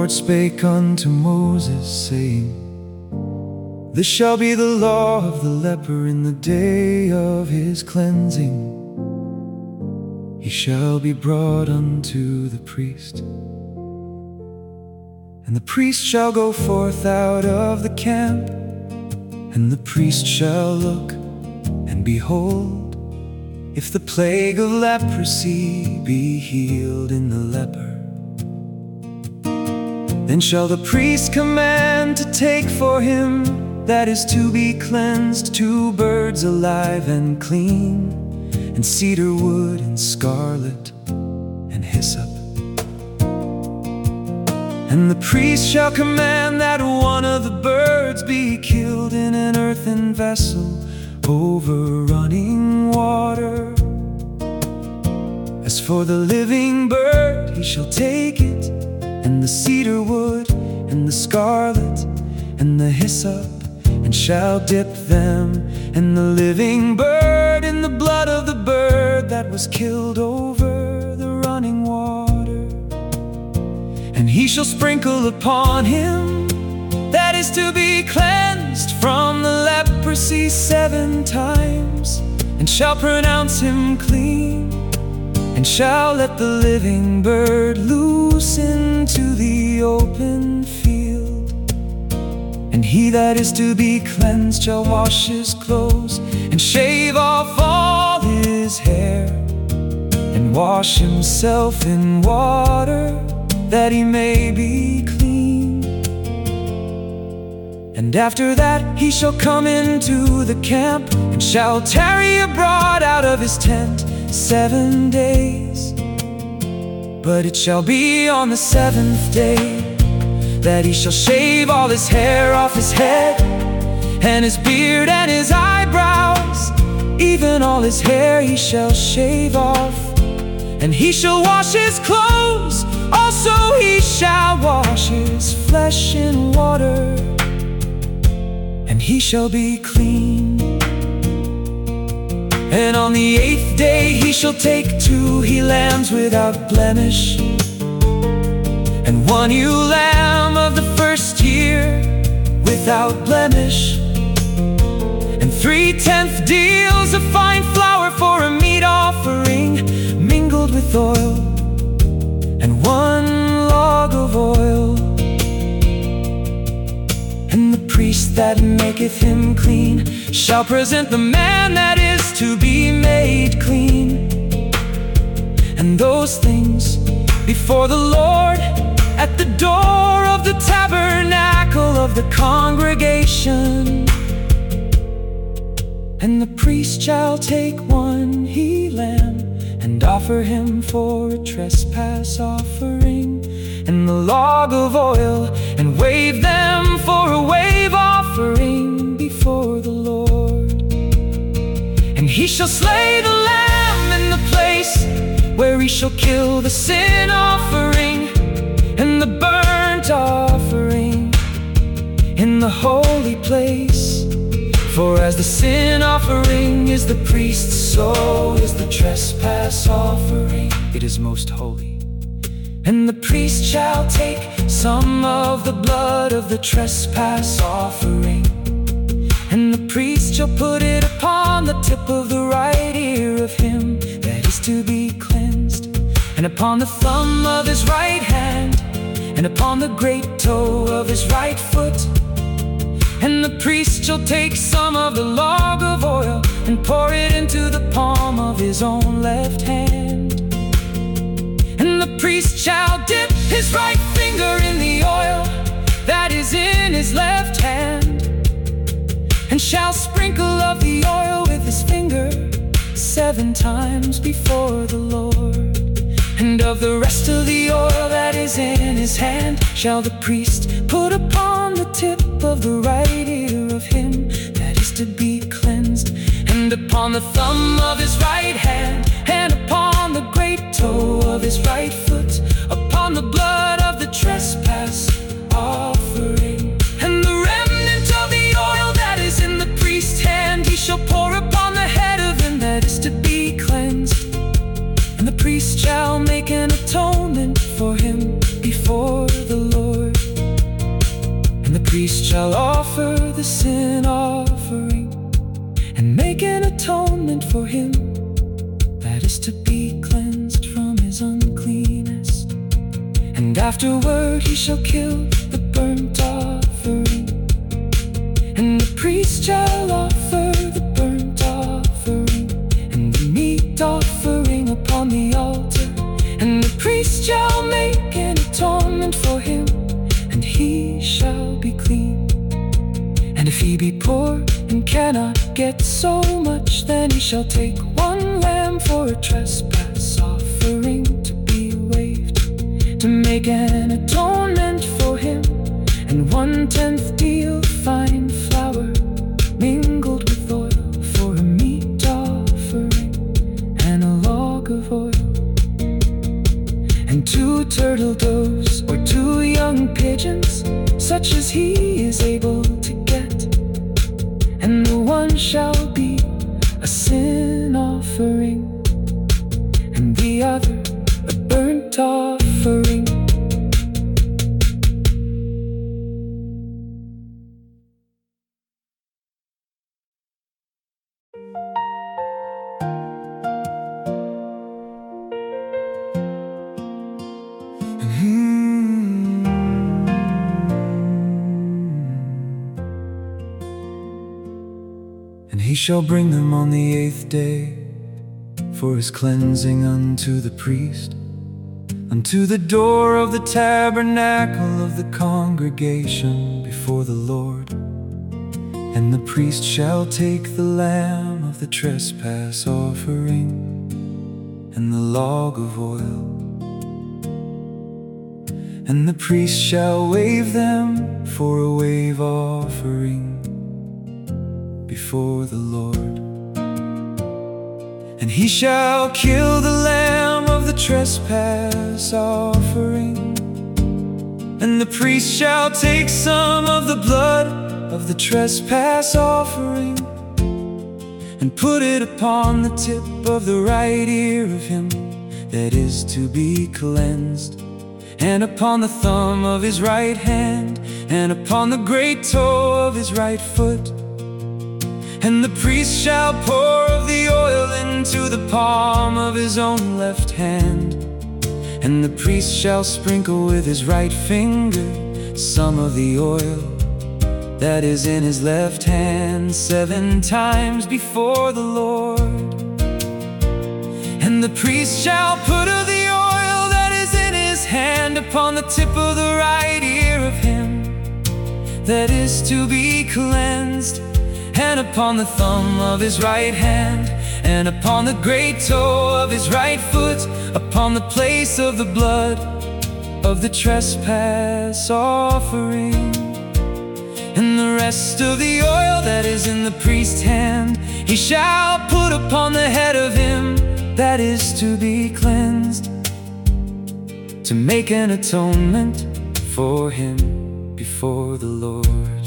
Lord spake unto Moses, saying, This shall be the law of the leper in the day of his cleansing. He shall be brought unto the priest, and the priest shall go forth out of the camp, and the priest shall look, and behold, if the plague of leprosy be healed in the leper, then shall the priest command to take for him that is to be cleansed 2 birds alive and clean, and cedar wood and scarlet and hyssop. And the priest shall command that one of the birds be killed in an earthen vessel over running water. As for the living bird, he shall take it, and the cedar wood, and the scarlet, and the hyssop, and shall dip them, and the living bird, in the blood of the bird that was killed over the running water. And he shall sprinkle upon him that is to be cleansed from the leprosy 7 times, and shall pronounce him clean, and shall let the living bird loose into the open field. And he that is to be cleansed shall wash his clothes, and shave off all his hair, and wash himself in water, that he may be clean. And after that he shall come into the camp, and shall tarry abroad out of his tent 7 days. But it shall be on the 7th day that he shall shave all his hair off his head, and his beard and his eyebrows, even all his hair he shall shave off. And he shall wash his clothes, also he shall wash his flesh in water, and he shall be clean. And on the 8th day he shall take 2 he-lambs without blemish, and 1 ewe lamb of the 1st year without blemish, and 3/10 deals of fine flour for a meat offering mingled with oil, and 1 log of oil. And the priest that maketh him clean shall present the man that is to be made clean, and those things before the Lord at the door of the tabernacle of the congregation. And the priest shall take 1 he-lamb and offer him for a trespass offering, and the log of oil, and wave them for a wave offering before the Lord. And he shall slay the lamb in the place where he shall kill the sin offering and the burnt offering in the holy place. For as the sin offering is the priest's, so is the trespass offering. It is most holy. And the priest shall take some of the blood of the trespass offering, and the priest shall put it upon the tip of the right ear of him that is to be cleansed, and upon the thumb of his right hand, and upon the great toe of his right foot. And the priest shall take some of the log of oil and pour it into the palm of his own left hand. And the priest shall dip his right finger in the oil that is in his left hand, and shall sprinkle of the oil with his finger 7 times before the Lord. And of the rest of the oil that is in his hand shall the priest put upon the tip of the right ear of him that is to be cleansed, and upon the thumb of his right hand, and upon the great toe of his right foot, upon the blood of the trespass offering. And the remnant of the oil that is in the priest's hand he shall pour upon the head of him that is to be cleansed. And the priest shall make an atonement for him before the Lord. priest shall offer the sin offering and make an atonement for him, that is to be cleansed from his uncleanness. And afterward he shall kill the burnt offering, and the priest shall offer the burnt offering and the meat offering upon the altar. And the priest shall make an atonement for him, and he shall be clean. And if he be poor and cannot get so much, then he shall take one lamb for a trespass offering to be waived, to make an atonement for him, and 1/10 deal fine flour mingled with oil for a meat offering, and a log of oil, and 2 turtle doves or 2 young pigeons, such as he is able to get. And the one shall be a sin offering, and the other a burnt offering. And he shall bring them on the 8th day for his cleansing unto the priest, unto the door of the tabernacle of the congregation before the Lord. And the priest shall take the lamb of the trespass offering and the log of oil, and the priest shall wave them for a wave offering before the Lord. And he shall kill the lamb of the trespass offering, and the priest shall take some of the blood of the trespass offering and put it upon the tip of the right ear of him that is to be cleansed, and upon the thumb of his right hand, and upon the great toe of his right foot. And the priest shall pour of the oil into the palm of his own left hand, and the priest shall sprinkle with his right finger some of the oil that is in his left hand 7 times before the Lord. And the priest shall put of the oil that is in his hand upon the tip of the right ear of him that is to be cleansed, and upon the thumb of his right hand, and upon the great toe of his right foot, upon the place of the blood of the trespass offering. And the rest of the oil that is in the priest's hand he shall put upon the head of him that is to be cleansed, to make an atonement for him before the Lord.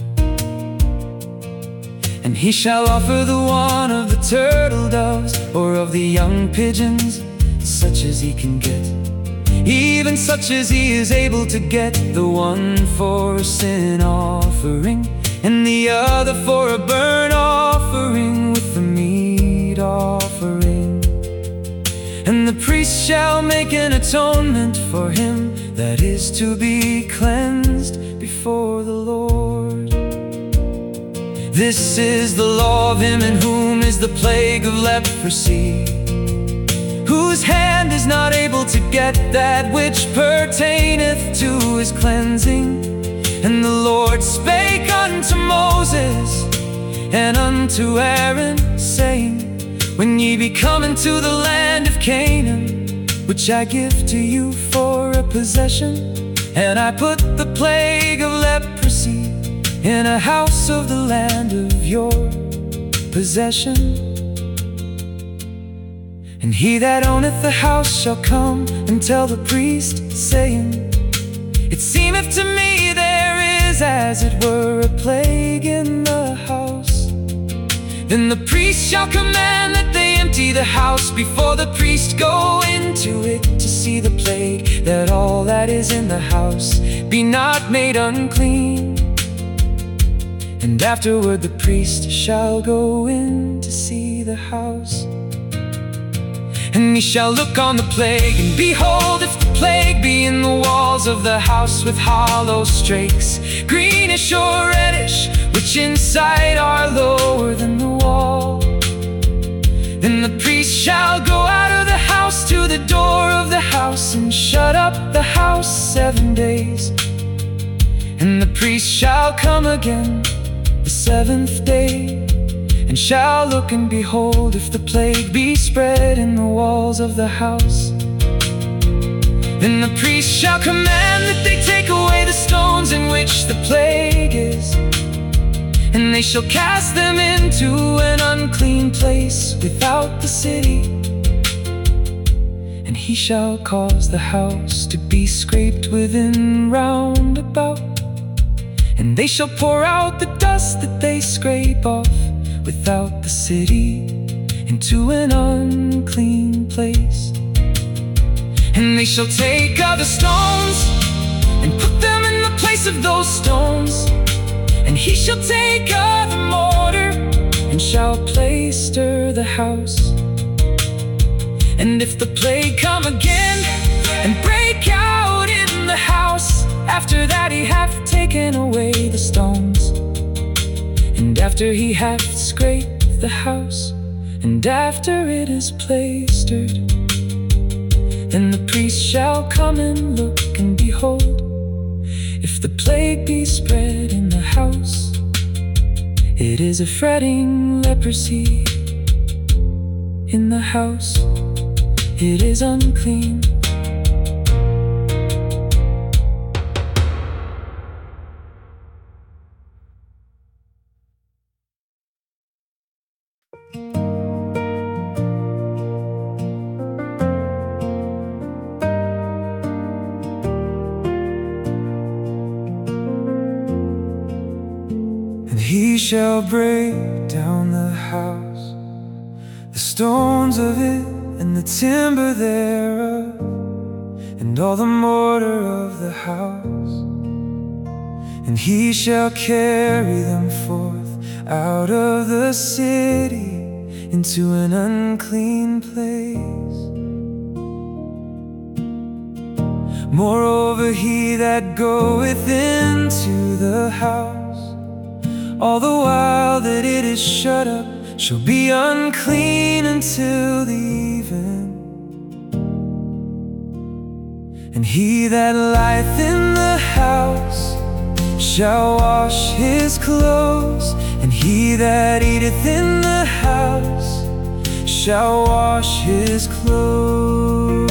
And he shall offer the one of the turtle doves or of the young pigeons, such as he can get, even such as he is able to get, the one for a sin offering, and the other for a burnt offering with the meat offering. And the priest shall make an atonement for him that is to be cleansed before the Lord. This is the law of him in whom is the plague of leprosy, whose hand is not able to get that which pertaineth to his cleansing. And the Lord spake unto Moses and unto Aaron, saying, when ye be come into the land of Canaan, which I give to you for a possession, and I put the plague of leprosy in a house of the land of your possession, and he that owneth the house shall come and tell the priest, saying, it seemeth to me there is as it were a plague in the house. Then the priest shall command that they empty the house before the priest go into it to see the plague, that all that is in the house be not made unclean. And afterward the priest shall go in to see the house. And he shall look on the plague, and behold, if the plague be in the walls of the house with hollow strakes, greenish or reddish, which inside are lower than the wall, then the priest shall go out of the house to the door of the house, and shut up the house 7 days. And the priest shall come again the 7th day, and shall look, and behold, if the plague be spread in the walls of the house, then the priest shall command that they take away the stones in which the plague is, and they shall cast them into an unclean place without the city. And he shall cause the house to be scraped within round about, and they shall pour out the dust that they scrape off without the city into an unclean place. And they shall take other stones and put them in the place of those stones. And he shall take other mortar and shall plaister the house. And if the plague come again and break out in the house, after that he hath taken away the stones, and after he hath scraped the house, and after it is plaistered, then the priest shall come and look, and behold, if the plague be spread in the house, it is a fretting leprosy in the house, it is unclean. He shall break down the house, the stones of it, and the timber thereof, and all the mortar of the house. And he shall carry them forth out of the city into an unclean place. Moreover, he that goeth into the house, all the while that it is shut up, shall be unclean until the even. And he that lieth in the house shall wash his clothes, and he that eateth in the house shall wash his clothes.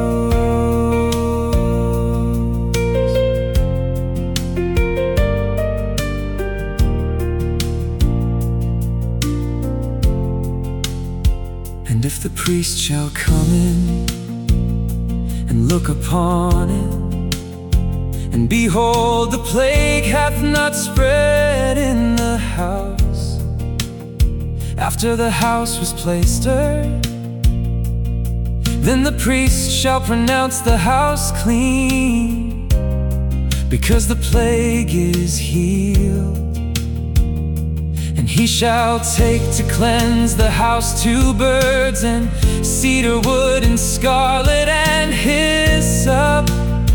And if the priest shall come in and look upon it, and behold, the plague hath not spread in the house, after the house was plaistered, then the priest shall pronounce the house clean, because the plague is healed. And he shall take to cleanse the house 2 birds, and cedar wood, and scarlet, and hyssop.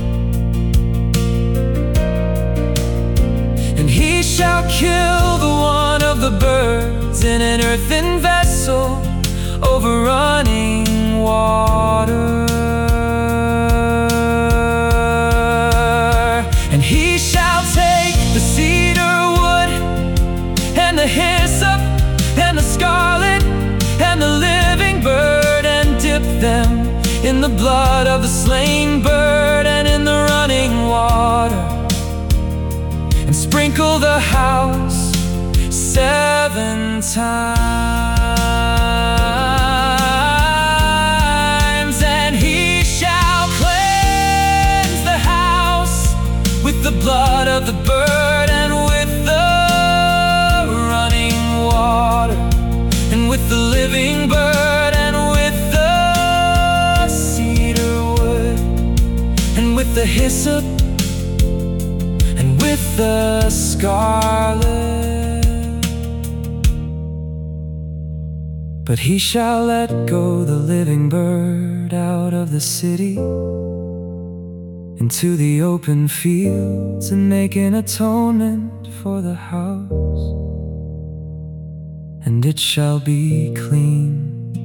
And he shall kill the one of the birds in an earthen vessel over running water. And he shall take the cedar wood, and the hyssop, and the scarlet, and the living bird, and dip them in the blood of the slain bird and in the running water, and sprinkle the house 7 times. And he shall cleanse the house with the blood of the bird, and with the running water, and with the living bird, and with the cedar wood, and with the hyssop, and with the scarlet. But he shall let go the living bird out of the city into the open fields, and make an atonement for the house, and it shall be clean.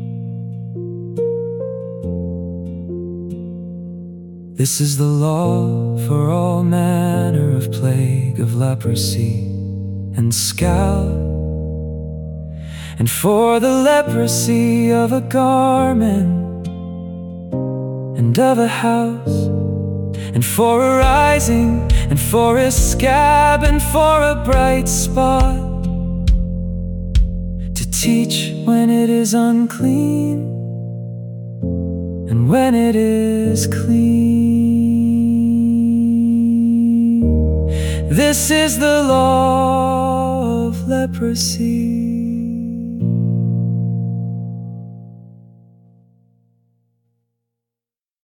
This is the law for all manner of plague of leprosy and scab, and for the leprosy of a garment and of a house, and for a rising, and for a scab, and for a bright spot, to teach when it is unclean and when it is clean. This is the law of leprosy.